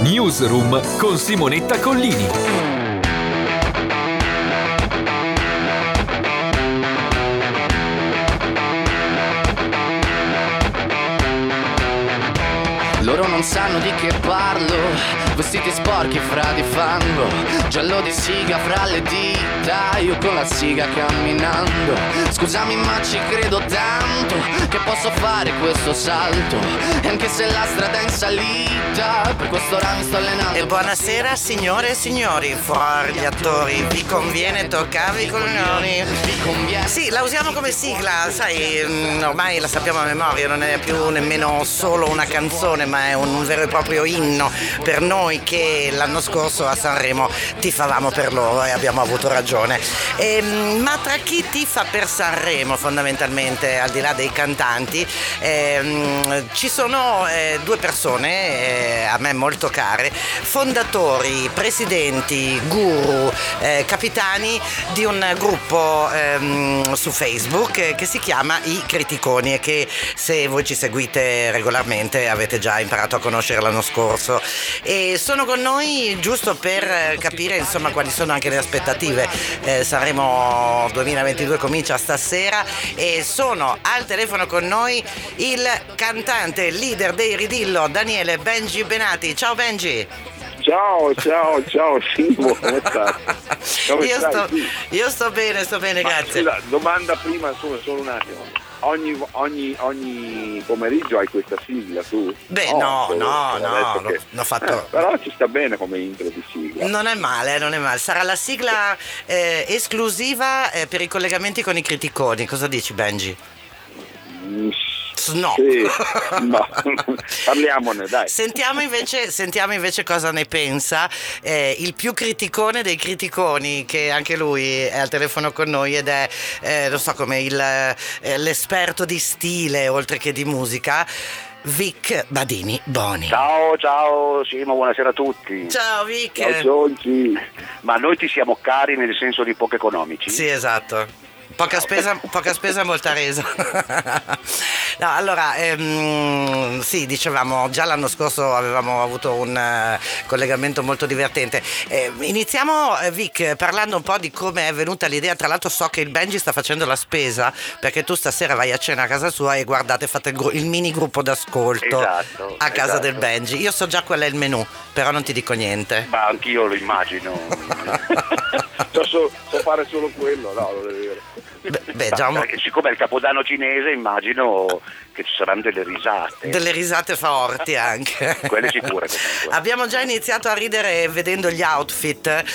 Newsroom con Simonetta Collini. Loro non sanno di che parlo, vestiti sporchi fra di fango, giallo di siga fra le dita, io con la siga camminando. Scusami ma ci credo tanto, che posso fare questo salto, e anche se la strada è in salita, per questo ora mi sto allenando. E buonasera signore e signori, fuori gli attori, vi conviene toccarvi i coglioni. Vi conviene. Sì, la usiamo come sigla, sai, ormai la sappiamo a memoria, non è più nemmeno solo una canzone, ma è un vero e proprio inno per noi che l'anno scorso a Sanremo tifavamo per loro e abbiamo avuto ragione. Ma tra chi tifa per Sanremo fondamentalmente, al di là dei cantanti, ci sono due persone a me molto care, fondatori, presidenti, guru, capitani di un gruppo su Facebook che si chiama I Criticoni e che, se voi ci seguite regolarmente, avete già imparato a conoscere l'anno scorso, e sono con noi giusto per capire insomma quali sono anche le aspettative. Sanremo 2022 comincia stasera e sono al telefono con noi il cantante leader dei Ridillo, Daniele Benji Benati. Ciao Benji. Ciao Simo, come stai? Io sto bene, grazie. Scusa, domanda prima, solo un attimo. Ogni pomeriggio hai questa sigla tu? Beh, no, l'ho fatto. Però ci sta bene come intro di sigla. Non è male. Sarà la sigla esclusiva per i collegamenti con i criticoni. Cosa dici, Benji? No. Sì, no. Parliamone, dai. Sentiamo invece cosa ne pensa il più criticone dei criticoni, che anche lui è al telefono con noi ed è lo so, come l'esperto di stile oltre che di musica, Vic Badini Boni. Ciao Simo, buonasera a tutti. Ciao Vic. Ciao. Ma noi ti siamo cari nel senso di poco economici? Sì, esatto. Poca spesa, molta resa. No, allora, sì, dicevamo, già l'anno scorso avevamo avuto un collegamento molto divertente. Iniziamo, Vic, parlando un po' di come è venuta l'idea. Tra l'altro so che il Benji sta facendo la spesa, perché tu stasera vai a cena a casa sua e fate il mini gruppo d'ascolto a casa del Benji. Io so già qual è il menù, però non ti dico niente. Ma anch'io lo immagino. So fare solo quello, no, lo devo dire. Perché siccome è il Capodanno cinese, immagino che ci saranno delle risate. Delle risate forti anche. Quelle sicure comunque. Abbiamo già iniziato a ridere vedendo gli outfit.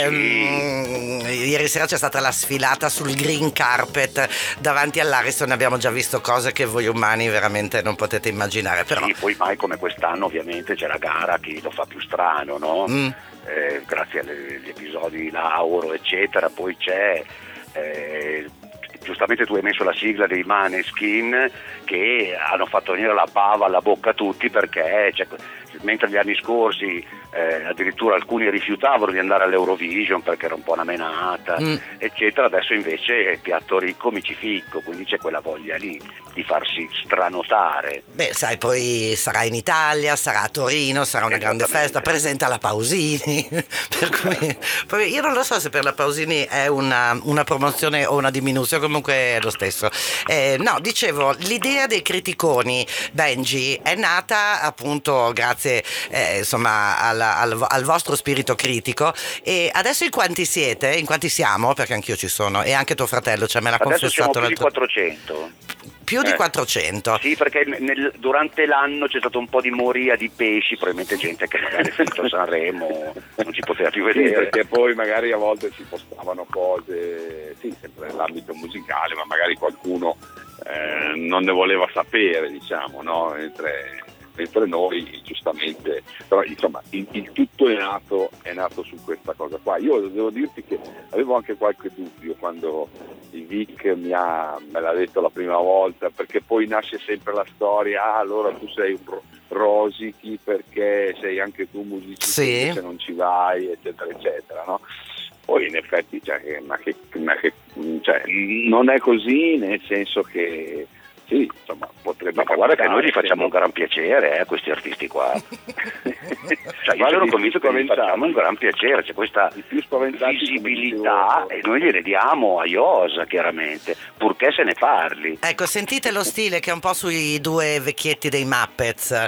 Ieri sera c'è stata la sfilata sul green carpet davanti all'Ariston. Abbiamo già visto cose che voi umani veramente non potete immaginare. Però... Sì, poi mai come quest'anno ovviamente c'è la gara che lo fa più strano, no? Grazie agli episodi di Lauro eccetera. Poi c'è giustamente tu hai messo la sigla dei Maneskin, che hanno fatto venire la bava alla bocca a tutti, perché mentre gli anni scorsi addirittura alcuni rifiutavano di andare all'Eurovision perché era un po' una menata eccetera, adesso invece è piatto ricco mici ficco, quindi c'è quella voglia lì di farsi stranotare. Beh, sai, poi sarà in Italia, sarà a Torino, sarà una grande festa, presenta la Pausini per cui poi io non lo so se per la Pausini è una promozione o una diminuzione, comunque è lo stesso. No, dicevo, l'idea dei criticoni, Benji, è nata appunto grazie insomma al vostro spirito critico. E adesso in quanti siete? In quanti siamo? Perché anch'io ci sono, e anche tuo fratello, cioè me l'ha adesso confessato siamo più di 400. Più di 400. Sì, perché durante l'anno c'è stato un po' di moria di pesci, probabilmente gente che magari è finito a Sanremo non ci poteva più vedere. Sì, perché poi magari a volte si postavano cose, sì, sempre nell'ambito musicale, ma magari qualcuno non ne voleva sapere, diciamo, no? Mentre noi giustamente, però insomma il tutto è nato su questa cosa qua. Io devo dirti che avevo anche qualche dubbio quando il Vic me l'ha detto la prima volta, perché poi nasce sempre la storia, allora tu sei un rosichi perché sei anche tu musicista, sì, se non ci vai eccetera eccetera, no? Poi in effetti non è così, nel senso che sì, insomma, potrebbe. Ma guarda che noi gli facciamo un gran piacere a questi artisti qua. Cioè, sono convinto che vi facciamo un gran piacere, c'è questa visibilità e noi gliene diamo a iosa, chiaramente, purché se ne parli. Ecco, sentite lo stile che è un po' sui due vecchietti dei Muppets,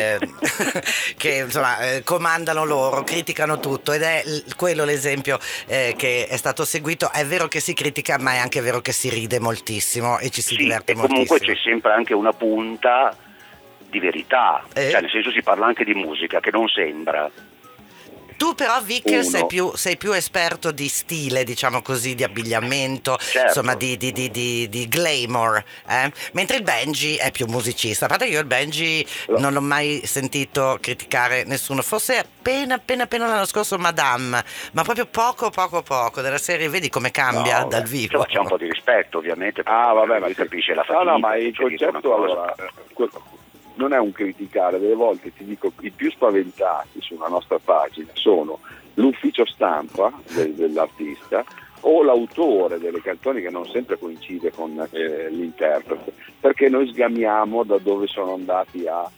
che insomma comandano loro, criticano tutto, ed è quello l'esempio che è stato seguito. È vero che si critica, ma è anche vero che si ride moltissimo e ci si diverte moltissimo. Comunque c'è sempre anche una punta di verità, cioè nel senso si parla anche di musica che non sembra. Tu però, Vic, sei più esperto di stile, diciamo così, di abbigliamento, certo. Insomma di glamour, mentre il Benji è più musicista. A parte che io il Benji non l'ho mai sentito criticare nessuno, forse appena l'anno scorso Madame, ma proprio poco, della serie, vedi come cambia dal vivo. C'è un po' di rispetto, ovviamente. Vabbè, ma capisce la fatica. No, ma il concetto allora non è un criticare, delle volte ti dico i più spaventati sulla nostra pagina sono l'ufficio stampa dell'artista o l'autore delle canzoni, che non sempre coincide con l'interprete, perché noi sgamiamo da dove sono andati a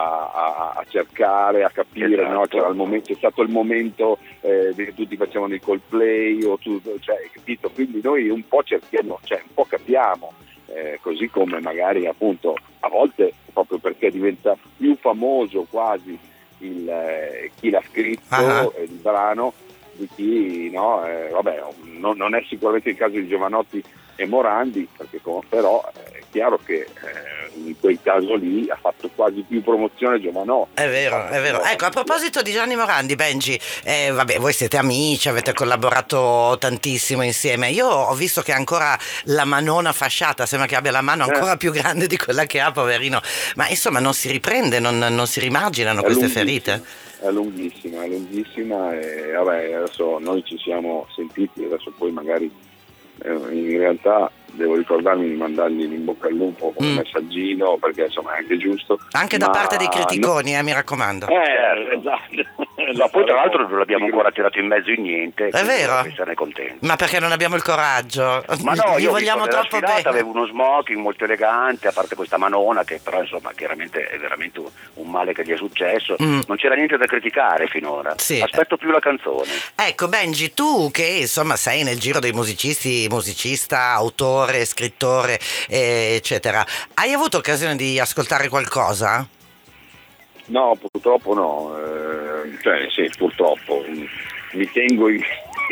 cercare, a capire, esatto. No? C'è stato il momento che tutti facevano il Coldplay capito? Quindi noi un po' cerchiamo, un po' capiamo, così come magari appunto a volte proprio perché diventa più famoso quasi chi l'ha scritto il brano di chi no, non è sicuramente il caso di Giovanotti e Morandi, perché però è chiaro che in quel caso lì ha fatto quasi più promozione Giovanotti. È vero. Ecco, a proposito di Gianni Morandi, Benji, voi siete amici, avete collaborato tantissimo insieme. Io ho visto che ha ancora la manona fasciata, sembra che abbia la mano ancora più grande di quella che ha, poverino. Ma insomma non si riprende, non si rimarginano queste ferite? È lunghissima e adesso noi ci siamo sentiti, adesso poi magari in realtà devo ricordarmi di mandargli in bocca al lupo con un messaggino, perché insomma è anche giusto. Anche da parte dei criticoni, mi raccomando. Esatto. Ma poi tra l'altro non l'abbiamo ancora tirato in mezzo in niente. È vero? Esserne contenti. Ma perché non abbiamo il coraggio? Ma no, gli vogliamo troppo bene. Avevo uno smoking molto elegante, a parte questa manona che però insomma chiaramente è veramente un male che gli è successo. Non c'era niente da criticare finora. Sì. Aspetto più la canzone. Ecco Benji, tu che insomma sei nel giro dei musicista, autore, scrittore, eccetera, hai avuto occasione di ascoltare qualcosa? No, purtroppo no, sì, purtroppo mi tengo i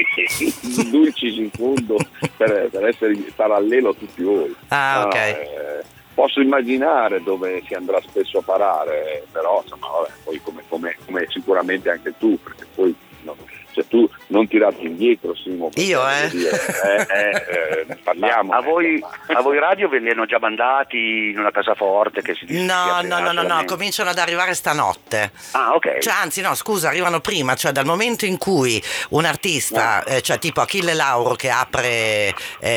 dulcis in fondo per essere parallelo a tutti voi. Ok. Posso immaginare dove si andrà spesso a parare, però insomma poi come sicuramente anche tu, perché poi tu non tirarti indietro, Simo. Io parliamo. A voi radio ve li hanno già mandati in una cassaforte che si dice? No, cominciano ad arrivare stanotte. Ok. Cioè, anzi no, scusa, arrivano prima, cioè dal momento in cui un artista, cioè tipo Achille Lauro che apre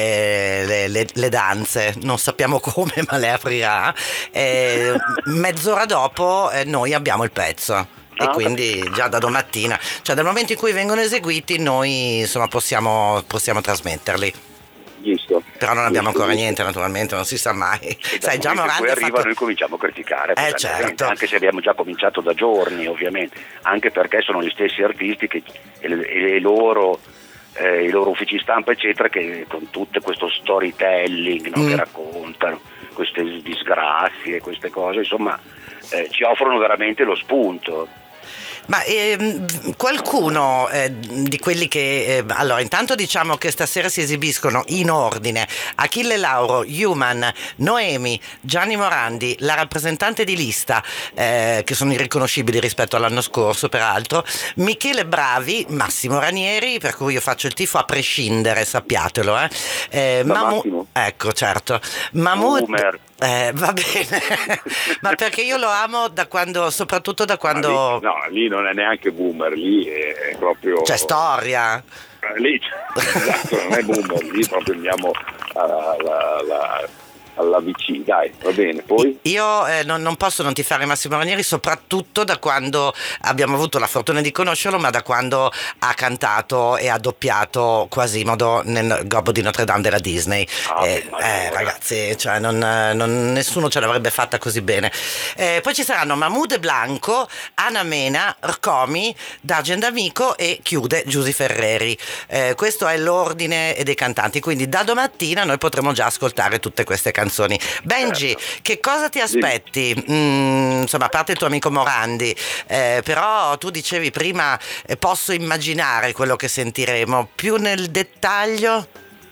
le danze, non sappiamo come, ma le aprirà, mezz'ora dopo noi abbiamo il pezzo. E quindi già da domattina, cioè dal momento in cui vengono eseguiti, noi insomma possiamo trasmetterli. Giusto. Però non abbiamo ancora niente, naturalmente, non si sa mai. Sai, già Morandi arriva, noi cominciamo a criticare, certo. Anche se abbiamo già cominciato da giorni, ovviamente, anche perché sono gli stessi artisti e i loro uffici stampa, eccetera, che con tutto questo storytelling, no, che raccontano queste disgrazie, queste cose, insomma, ci offrono veramente lo spunto. Ma qualcuno di quelli che allora intanto diciamo che stasera si esibiscono in ordine: Achille Lauro, Human, Noemi, Gianni Morandi, la rappresentante di lista, che sono irriconoscibili rispetto all'anno scorso peraltro, Michele Bravi, Massimo Ranieri, per cui io faccio il tifo a prescindere, sappiatelo, Massimo. Ecco, certo. Mahmood, va bene. Ma perché io lo amo soprattutto da quando lì non è neanche boomer, lì è proprio c'è storia. Lì esatto, non è boomer, lì proprio andiamo alla VC, dai, va bene. Poi io non posso non tifare Massimo Ranieri, soprattutto da quando abbiamo avuto la fortuna di conoscerlo, ma da quando ha cantato e ha doppiato Quasimodo nel Gobbo di Notre Dame della Disney. Ragazzi, cioè nessuno ce l'avrebbe fatta così bene. Poi ci saranno Mahmood e Blanco, Anna Mena, Rcomi, Dargen D'Amico e chiude Giusy Ferreri. Questo è l'ordine dei cantanti, quindi da domattina noi potremo già ascoltare tutte queste canzoni. Benji, che cosa ti aspetti? Insomma, a parte il tuo amico Morandi, però tu dicevi prima posso immaginare quello che sentiremo, più nel dettaglio?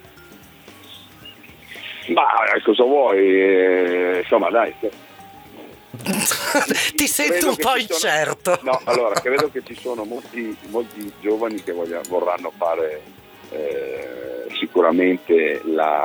Ma cosa vuoi? Insomma, dai. Ti sento un po' incerto. No, allora, credo che ci sono molti giovani che vorranno fare sicuramente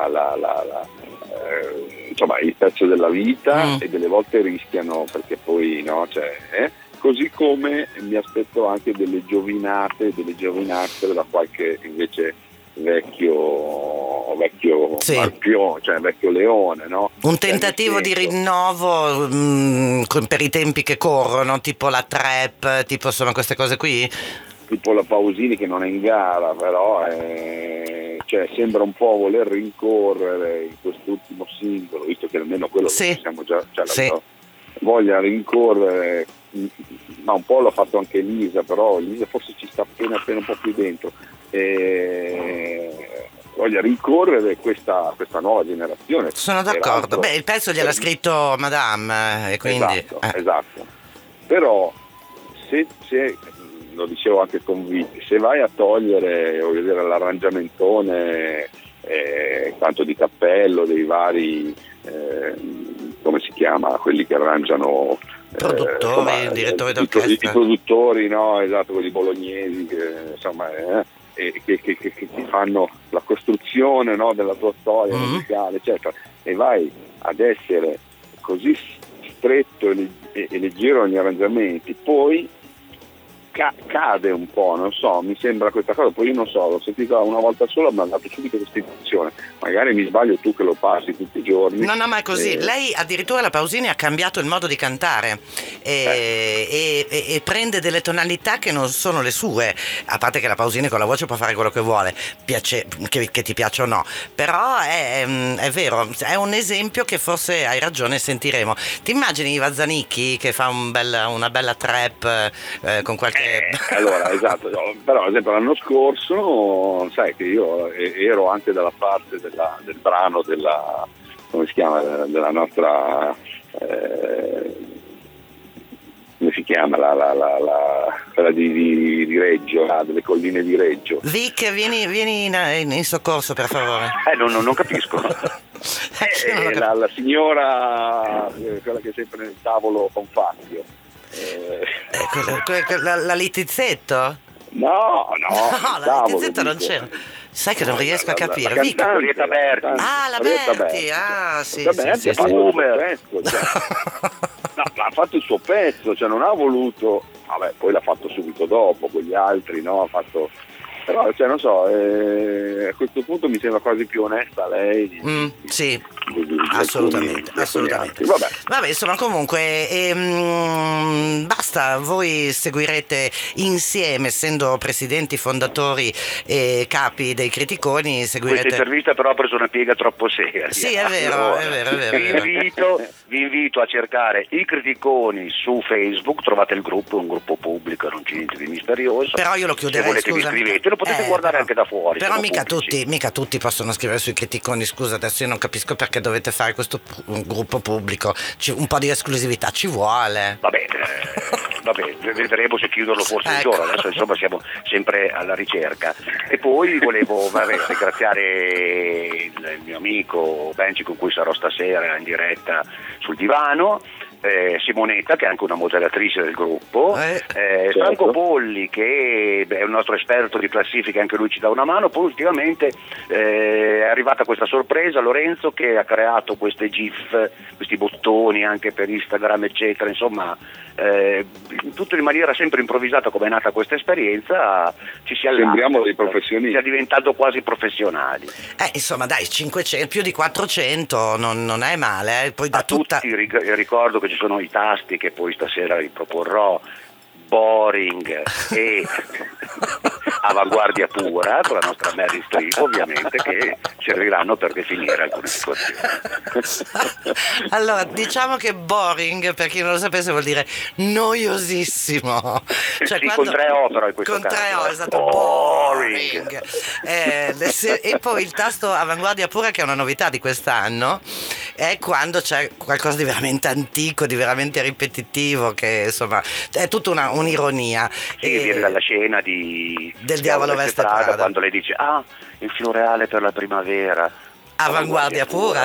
insomma, il pezzo della vita e delle volte rischiano perché poi così come mi aspetto anche delle giovinate da qualche invece vecchio Marpione, cioè vecchio leone, no? Un tentativo di rinnovo per i tempi che corrono, tipo la trap, tipo insomma queste cose qui? Tipo la Pausini che non è in gara, però sembra un po' voler rincorrere in quest'ultimo singolo, visto che almeno quello che siamo già voglia rincorrere, ma un po' l'ha fatto anche Elisa, però Elisa forse ci sta appena un po' più dentro, voglia rincorrere questa nuova generazione. Sono d'accordo. Beh, il pezzo gliel'ha scritto Madame, e quindi esatto. Però se lo dicevo anche con Vicky, se vai a togliere, voglio dire, l'arrangiamentone tanto di cappello dei vari come si chiama, quelli che arrangiano produttori, direttori d'orchestra, i produttori, no, esatto, quelli bolognesi che insomma che fanno la costruzione, no, della tua storia musicale, eccetera, e vai ad essere così stretto e leggero negli arrangiamenti, poi cade un po', non so, mi sembra questa cosa, poi io non so, l'ho sentita una volta sola, mi ha dato subito questa intuizione, magari mi sbaglio, tu che lo passi tutti i giorni. No, ma è così, lei addirittura, la Pausini, ha cambiato il modo di cantare e prende delle tonalità che non sono le sue, a parte che la Pausini con la voce può fare quello che vuole, che ti piaccia o no, però è vero, è un esempio che forse hai ragione, sentiremo. Ti immagini Iva Zanicchi che fa una bella trap con qualche allora, esatto, però ad esempio l'anno scorso sai che io ero anche dalla parte del brano della, come si chiama, della nostra come si chiama quella di Reggio, delle colline di Reggio. Vic, vieni in soccorso, per favore. Non capisco. La signora, quella che è sempre nel tavolo con Fazio. La Littizzetto? No, la Littizzetto non c'era. Sai che non riesco a capire. La Rieta Berti. La Berti. Sì. La Berti ha fatto il suo pezzo, ha fatto il suo pezzo, cioè non ha voluto, vabbè, poi l'ha fatto subito dopo, quegli altri, no, ha fatto. Però, non so, a questo punto mi sembra quasi più onesta lei. Sì, assolutamente. Vabbè, insomma, comunque basta, voi seguirete insieme, essendo presidenti, fondatori e capi dei Criticoni, seguirete. Questa intervista però ha preso una piega troppo seria. Sì, è vero. Vi invito a cercare i Criticoni su Facebook, trovate il gruppo, è un gruppo pubblico, non c'è niente di misterioso. Però io lo chiuderei, se volete vi iscrivete, lo potete guardare anche da fuori. Però mica tutti possono scrivere sui Criticoni, scusa, adesso io non capisco perché dovete fare questo gruppo pubblico, un po' di esclusività ci vuole. Vabbè, vedremo se chiuderlo forse un giorno, adesso insomma siamo sempre alla ricerca. E poi volevo ringraziare il mio amico Benji, con cui sarò stasera in diretta sul divano, Simonetta, che è anche una moderatrice del gruppo, certo. Franco Polli, che è un nostro esperto di classifica, anche lui ci dà una mano. Poi ultimamente è arrivata questa sorpresa, Lorenzo, che ha creato queste GIF, questi bottoni anche per Instagram eccetera, insomma tutto in maniera sempre improvvisata. Come è nata questa esperienza, ci si allaccia, sembriamo dei professionisti, sia diventato quasi professionali. Insomma dai, 500, più di 400 non è male, poi da A tutti ricordo che ci sono i tasti che poi stasera riproporrò, Boring e Avanguardia Pura, con la nostra Mary Streep ovviamente, che serviranno per definire alcune situazioni. Allora, diciamo che boring, per chi non lo sapesse, vuol dire noiosissimo. Cioè, sì, con 3 O però in questo con caso. 3 O, esatto, boring. E poi il tasto Avanguardia Pura, che è una novità di quest'anno, è quando c'è qualcosa di veramente antico, di veramente ripetitivo, che insomma è tutta un'ironia. Sì, viene dalla scena del Diavolo Veste Prada, quando lei dice il floreale per la primavera, Avanguardia Pura.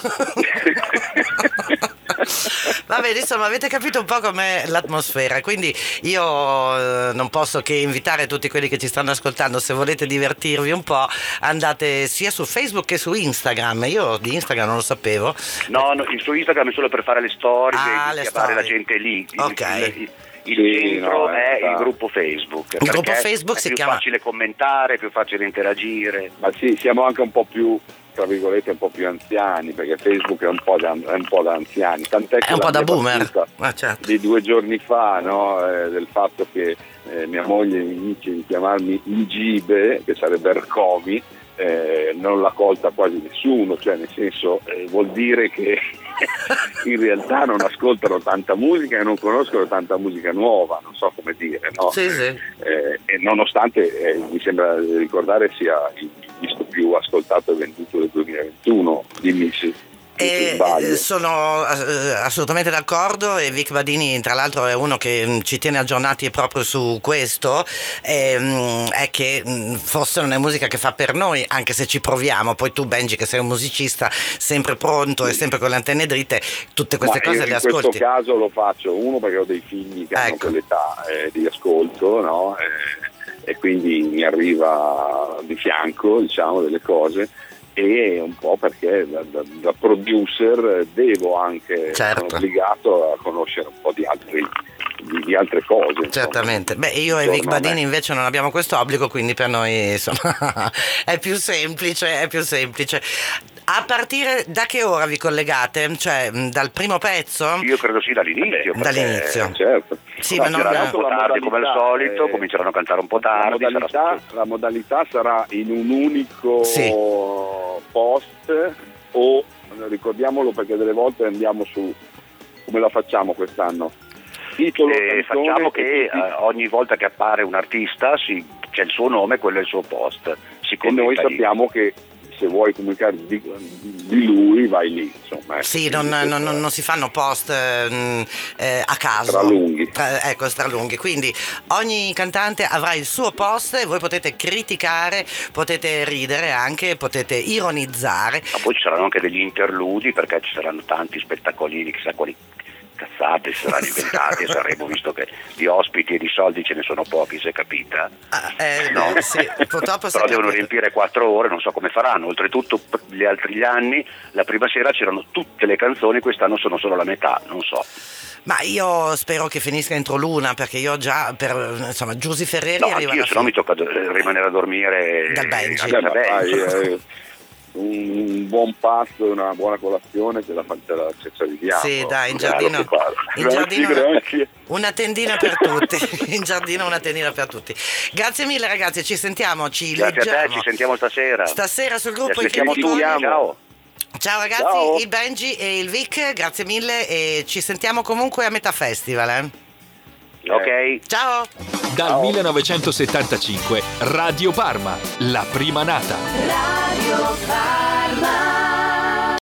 Va bene, insomma, avete capito un po' com'è l'atmosfera, quindi io non posso che invitare tutti quelli che ci stanno ascoltando, se volete divertirvi un po', andate sia su Facebook che su Instagram. Io di Instagram non lo sapevo. No, su Instagram è solo per fare le storie, le chiamare storie. la gente lì. Ok. Il centro è il gruppo Facebook. Il gruppo Facebook si chiama... È più facile commentare, è più facile interagire. Ma sì, siamo anche un po' più, tra virgolette, un po' più anziani, perché Facebook è un po' da anziani. Tant'è che è un po' da mia boomer. certo. Di 2 giorni fa, no, del fatto che mia moglie mi dice di chiamarmi Igibe, che sarebbe Ercomi, non l'ha colta quasi nessuno, cioè nel senso vuol dire che in realtà non ascoltano tanta musica e non conoscono tanta musica nuova, non so come dire, no? Sì. E nonostante mi sembra ricordare sia il disco più ascoltato e venduto del 2021, dimmi se sono assolutamente d'accordo, e Vic Badini tra l'altro è uno che ci tiene aggiornati proprio su questo, è che forse non è musica che fa per noi, anche se ci proviamo. Poi tu, Benji, che sei un musicista sempre pronto e sempre con le antenne dritte, tutte queste cose le ascolti. In questo caso lo faccio, uno, perché ho dei figli che hanno quell'età di ascolto, no? E quindi mi arriva di fianco, diciamo, delle cose, e un po' perché da producer devo anche, sono obbligato a conoscere un po' di altre cose. Certamente. Insomma. Io e Vic Badini invece non abbiamo questo obbligo, quindi per noi insomma è più semplice. A partire da che ora vi collegate? Cioè dal primo pezzo? Io credo sì, dall'inizio. Dall'inizio. Certo. Sì, ma non un po' tardi come al solito, cominceranno a cantare un po' tardi. La modalità sarà in un unico post, o ricordiamolo, perché delle volte andiamo su, come la facciamo quest'anno? Titolo, facciamo che ogni volta che appare un artista c'è il suo nome, quello è il suo post. E noi sappiamo che se vuoi comunicare di lui vai lì, insomma. Sì, non si fanno post a caso. Stralunghi. Quindi ogni cantante avrà il suo post e voi potete criticare, potete ridere anche, potete ironizzare. Ma poi ci saranno anche degli interludi, perché ci saranno tanti spettacolini, chissà quali cazzate si saranno inventati a Sanremo, visto che di ospiti e di soldi ce ne sono pochi, si è capita? No, sì, purtroppo però devono riempire 4 ore, non so come faranno. Oltretutto gli altri anni la prima sera c'erano tutte le canzoni, quest'anno sono solo la metà, non so. Ma io spero che finisca entro l'una, perché io già Giusy Ferreri arriva. Io se no mi tocca rimanere a dormire dal Benji. Un buon pasto e una buona colazione ce la viviamo. Sì, dai, in giardino una tendina per tutti. In giardino una tendina per tutti. Grazie mille ragazzi, ci sentiamo, Grazie a te, ci sentiamo stasera sul gruppo. Ciao ragazzi, ciao. Il Benji e il Vic, grazie mille, e ci sentiamo comunque a metà festival. Ok. Ciao. Dal 1975 Radio Parma, la prima nata. Radio Parma.